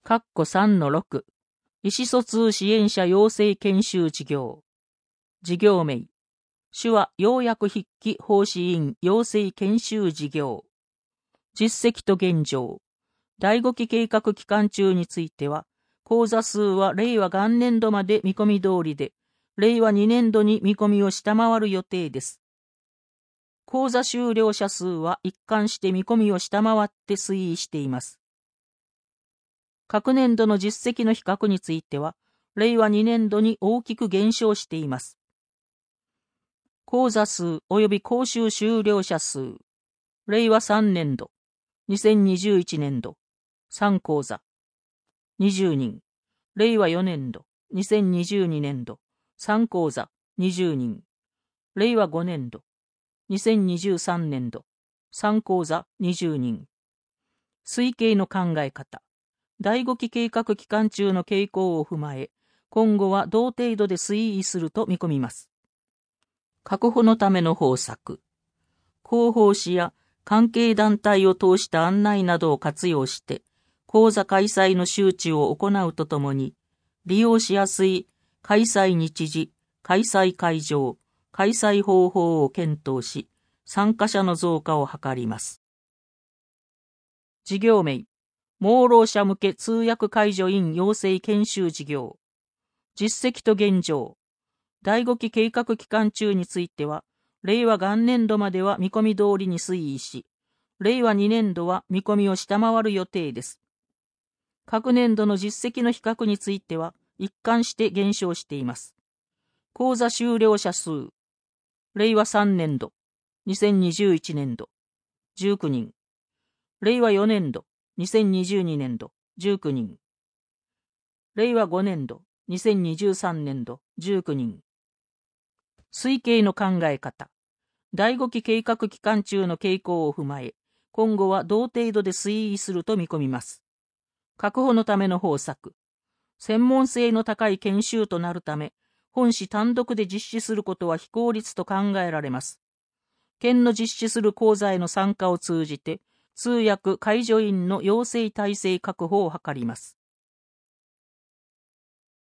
3-6 意思疎通支援者養成研修事業。事業名。手話要約筆記奉仕員養成研修事業。実績と現状。第5期計画期間中については、講座数は令和元年度まで見込み通りで、令和2年度に見込みを下回る予定です。講座修了者数は一貫して見込みを下回って推移しています。各年度の実績の比較については、令和2年度に大きく減少しています。講座数及び講習修了者数。令和3年度、2021年度、3講座、20人。令和4年度、2022年度、3講座、20人。令和5年度、2023年度、3講座、20人。推計の考え方。第5期計画期間中の傾向を踏まえ、今後は同程度で推移すると見込みます。確保のための方策。広報誌や関係団体を通した案内などを活用して、講座開催の周知を行うとともに、利用しやすい開催日時、開催会場、開催方法を検討し、参加者の増加を図ります。事業名。盲ろう者向け通訳介助員養成研修事業。実績と現状。第5期計画期間中については、令和元年度までは見込み通りに推移し、令和2年度は見込みを下回る予定です。各年度の実績の比較については、一貫して減少しています。講座修了者数。令和3年度、2021年度、19人。令和4年度、2022年度、19人。令和5年度、2023年度、19人。推計の考え方。第5期計画期間中の傾向を踏まえ、今後は同程度で推移すると見込みます。確保のための方策。専門性の高い研修となるため、本市単独で実施することは非効率と考えられます。県の実施する講座への参加を通じて、通訳介助員の養成体制確保を図ります。